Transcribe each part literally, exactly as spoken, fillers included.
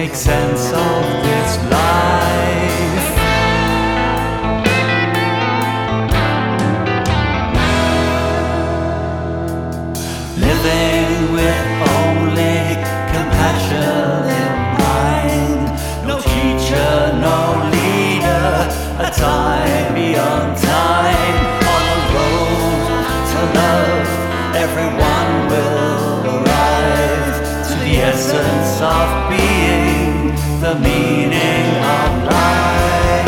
make sense of this life. Living with only compassion in mind. No teacher, no leader, a time beyond time. On the road to love, everyone will arrive to the essence of being, the meaning of life.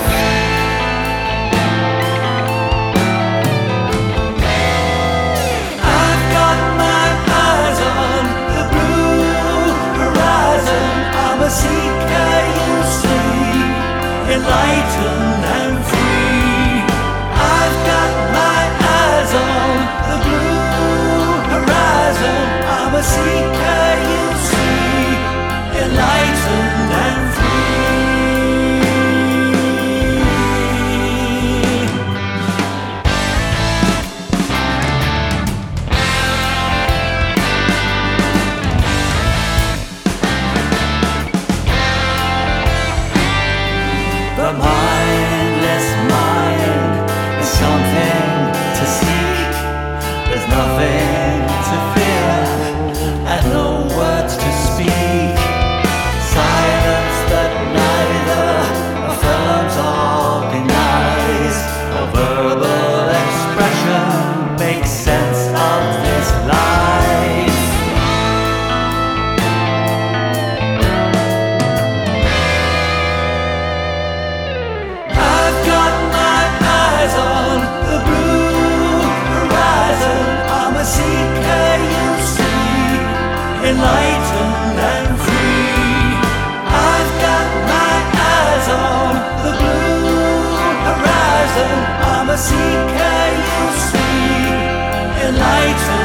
I've got my eyes on the blue horizon. I'm a seeker, you see, enlightened and free. I've got my eyes on the blue horizon. I'm a seeker, you see, enlightened and free. The mindless mind is something to seek. There's nothing to fear and no words to speak. Silence that neither affirms or denies. A verbal expression makes sense of this life. I've got my eyes on the blue horizon. I'm a seeker, you see, enlightened and free. I've got my eyes on the blue horizon. I'm a seeker, you see, enlightened